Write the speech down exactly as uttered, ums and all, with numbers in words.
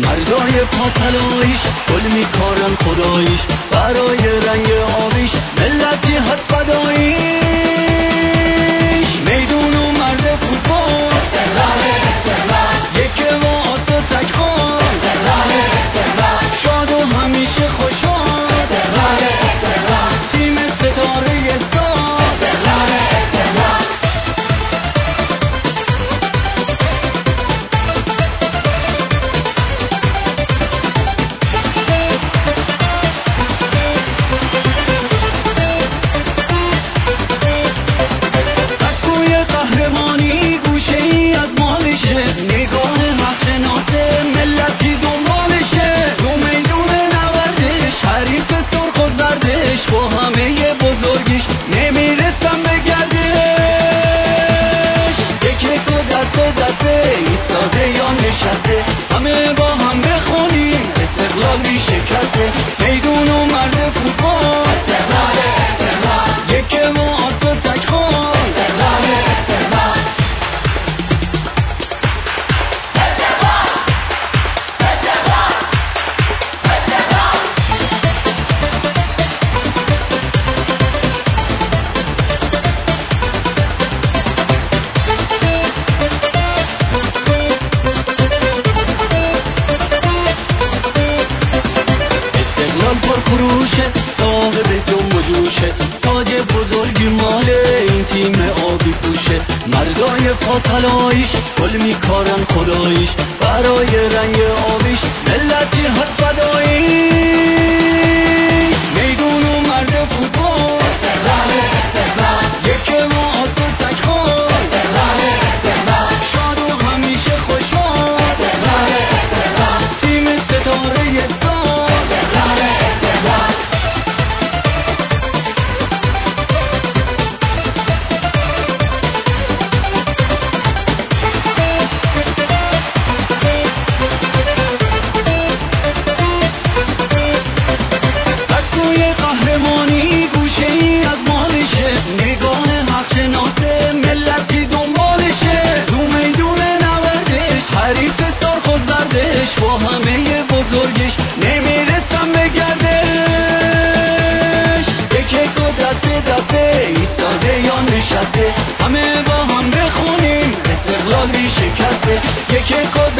مردای پاتلایش گل میکارن خدایش، برای رنگ آبیش ملتی هست فداییش. میدون و مرد فوتبال یک واسه تکخال، شاد و همیشه خوشحال، تیم ستاره سال. همه با هم بخونیم استقلال بی شکسته. میدون و مرد فوتبال یک واسه تکخال، فروشه صاحب جنب و جوشه، تاج بزرگی مال این تیم آبی پوشه. مردای پاتلایش گل میکارن خدایش، برای رنگ آبیش ملتی هست فداییش. میدون و مرد فوتبال یک واسه تکخال، شاد و همیشه خوشحال، تیم ستاره سال. با همه بزرگش نمیرسم به گردش، یک یک و دسته دسته ایستاده یا نشسته. همه با هم بخونیم استقلال بی شکسته. یک یک